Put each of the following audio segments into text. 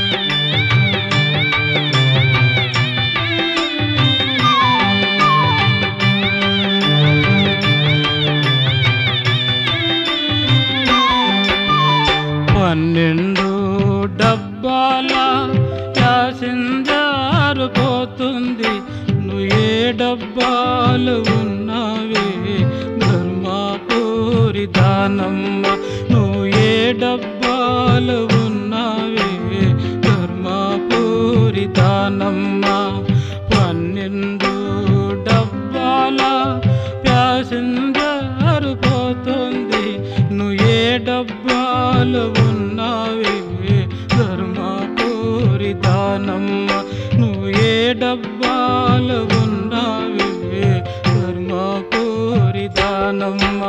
పన్నెండు డబ్బాల ప్యాసింజర్ పోతుంది, నువ్వు ఏ డబ్బాలు ఉన్నావే ధర్మాపురి దానమ్మ, నువ్వు ఏ డబ్బాలు ఉన్నావే ధర్మాపురి దానమ్మ. 12 డబ్బాల ప్యాసింజర్ పోతుంది, నువ్వు ఏ డబ్బాలు ఉన్నావే ధర్మాపురి దానమ్మ, నువ్వు ఏ డబ్బాలు ఉన్నావే ధర్మాపురి దానమ్మ.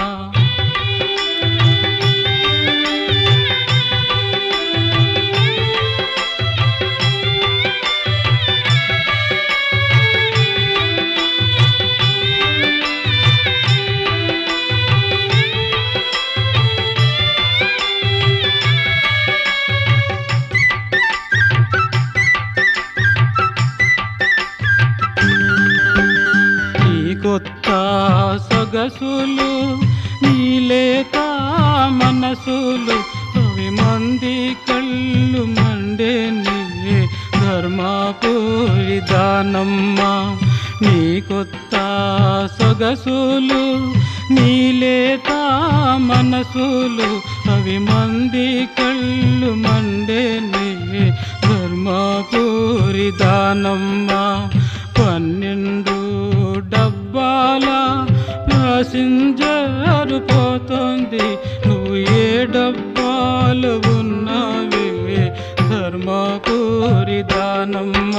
కొత్త సొగసులు నీలేత మనసులు అవి మంది కళ్ళు మండే నీ ధర్మాపురి దానమ్మ, నీ కొత్త సొగసులు నీలేత మనసులు అవి మంది కళ్ళు మండే నీ ధర్మాపురి దానమ్మ. 12 డబ్బాల ప్యాసింజర్ పోతుంది, నువ్వు ఏ డబ్బాలు ఉన్నావే ధర్మాపురి దానమ్మ.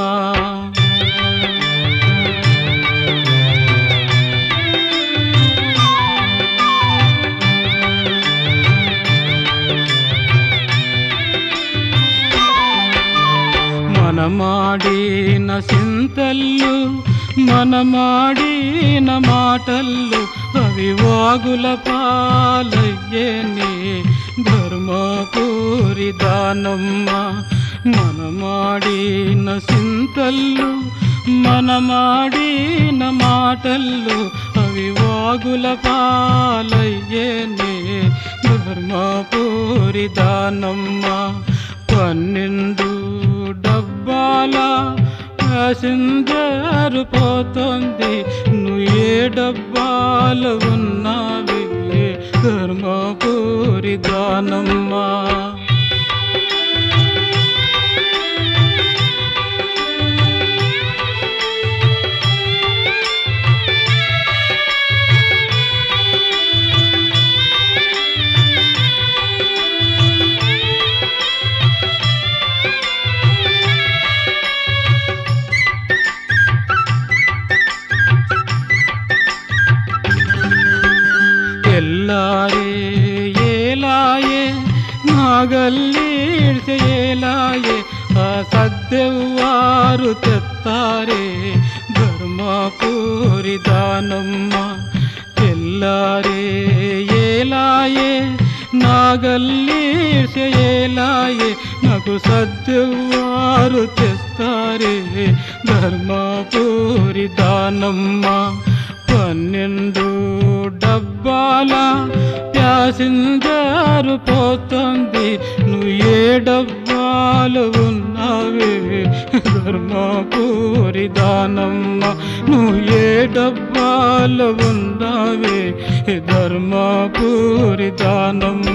మనమాడిన సింతల్లు మనమాడిన మాటల్లు అవి వాగుల పాలయ్యేని ధర్మాపురి దానమ్మ, మనమాడిన సింతల్లు మనమాడిన మాటల్లు అవి వాగుల పాలయ్యేని ధర్మాపురి దానమ్మ. 12 డబ్బాల ప్యాసింజర్ పోతుంది, నువ్వు ఏ డబ్బాలు ఉన్నావే ధర్మాపురి దానమ్మ. తెల్లారే ఏలాయే నాగల్లీడ్సే ఏలాయే ఆ సద్దెవ్వారు తెత్తారే ధర్మాపురి దానమ్మ. తెల్లారే ఏలాయే నాగల్లీడ్సే ఏలాయే నాకు సద్దెవ్వారు తెస్తారే ధర్మాపురి దానమ్మ. 12 డబ్బాల ప్యాసింజర్ పోతుంది, నువ్వు ఏ డబ్బాలు ఉన్నావే ధర్మాపురి దానమ్మ, నువ్వు ఏ డబ్బాలు ఉన్నావే ధర్మాపురి దానమ్మ.